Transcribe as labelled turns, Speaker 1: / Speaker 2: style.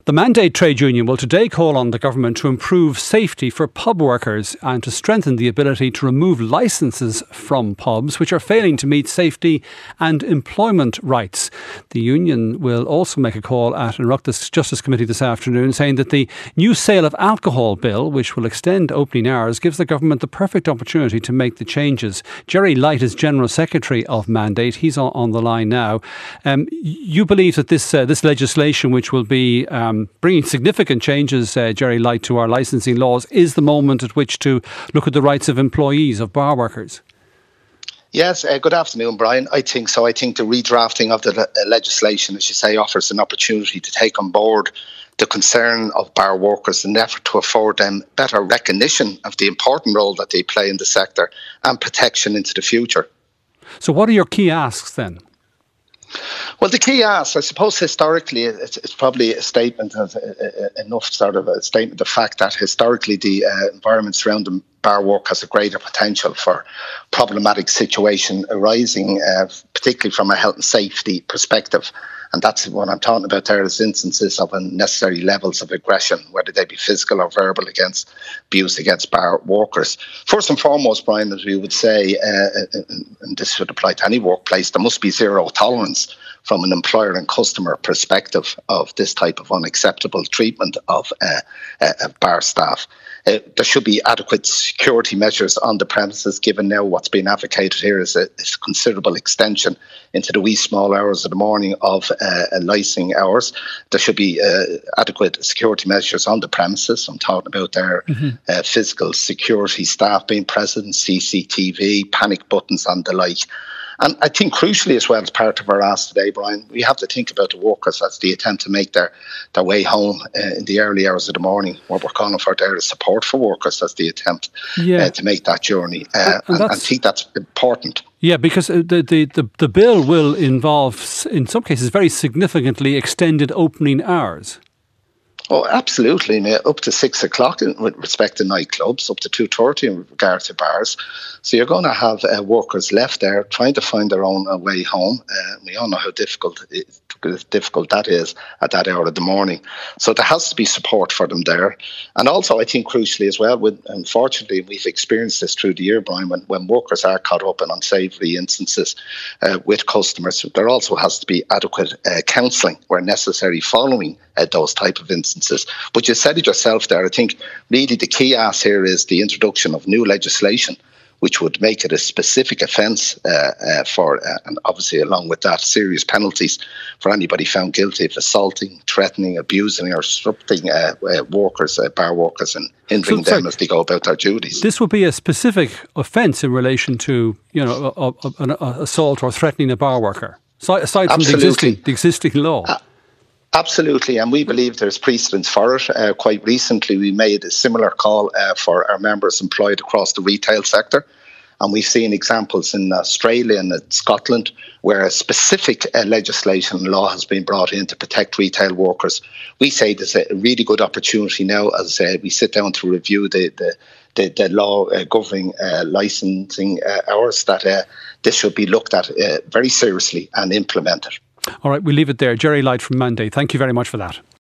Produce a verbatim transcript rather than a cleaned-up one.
Speaker 1: The Mandate Trade Union will today call on the government to improve safety for pub workers and to strengthen the ability to remove licences from pubs which are failing to meet safety and employment rights. The union will also make a call at an Oireachtas Justice Committee this afternoon, saying that the new sale of alcohol bill, which will extend opening hours, gives the government the perfect opportunity to make the changes. Jerry Light is General Secretary of Mandate. He's on, on the line now. Um, you believe that this uh, this legislation, which will be um, bringing significant changes, uh, Jerry Light, to our licensing laws, is the moment at which to look at the rights of employees, of bar workers?
Speaker 2: Yes, uh, good afternoon, Brian. I think so. I think the redrafting of the le- legislation, as you say, offers an opportunity to take on board the concern of bar workers in an effort to afford them better recognition of the important role that they play in the sector and protection into the future.
Speaker 1: So what are your key asks then?
Speaker 2: Well, the key ask, I suppose, historically, it's, it's probably a statement of uh, uh, enough sort of a statement of fact that historically the uh, environment surrounding bar work has a greater potential for problematic situation arising, uh, particularly from a health and safety perspective. And that's what I'm talking about there, is instances of unnecessary levels of aggression, whether they be physical or verbal, against abuse against bar workers. First and foremost, Brian, as we would say, uh, and this should apply to any workplace, there must be zero tolerance from an employer and customer perspective of this type of unacceptable treatment of uh, uh, bar staff. Uh, there should be adequate security measures on the premises, given now what's being advocated here is a, is a considerable extension into the wee small hours of the morning of uh, licensing hours. There should be uh, adequate security measures on the premises. I'm talking about their mm-hmm. uh, physical security staff being present, C C T V, panic buttons and the like. And I think crucially as well, as part of our ask today, Brian, we have to think about the workers as the attempt to make their, their way home uh, in the early hours of the morning. What we're calling for there is support for workers as the attempt yeah. uh, to make that journey. Uh, and, and I think that's important.
Speaker 1: Yeah, because the, the, the, the bill will involve, in some cases, very significantly extended opening hours.
Speaker 2: Oh, absolutely. Mate. Up to six o'clock in, with respect to nightclubs, up to two thirty in regard to bars. So you're going to have uh, workers left there trying to find their own uh, way home. Uh, we all know how difficult it, difficult that is at that hour of the morning. So there has to be support for them there. And also, I think crucially as well, with, unfortunately, we've experienced this through the year, Brian, when, when workers are caught up in unsavoury instances uh, with customers, there also has to be adequate uh, counselling where necessary following uh, those type of instances. But you said it yourself there. I think really the key ask here is the introduction of new legislation which would make it a specific offence uh, uh, for, uh, and obviously along with that, serious penalties for anybody found guilty of assaulting, threatening, abusing or disrupting uh, uh, workers, uh, bar workers and hindering so, them sorry, as they go about their duties.
Speaker 1: This would be a specific offence in relation to, you know, a, a, an assault or threatening a bar worker, so, aside from the existing, the existing law. Uh,
Speaker 2: Absolutely, and we believe there's precedence for it. Uh, quite recently, we made a similar call uh, for our members employed across the retail sector, and we've seen examples in Australia and in Scotland where a specific uh, legislation and law has been brought in to protect retail workers. We say there's a really good opportunity now as uh, we sit down to review the the, the, the law uh, governing uh, licensing uh, hours, that uh, this should be looked at uh, very seriously and implemented.
Speaker 1: All right, we'll leave it there. Jerry Light from Mandate, thank you very much for that.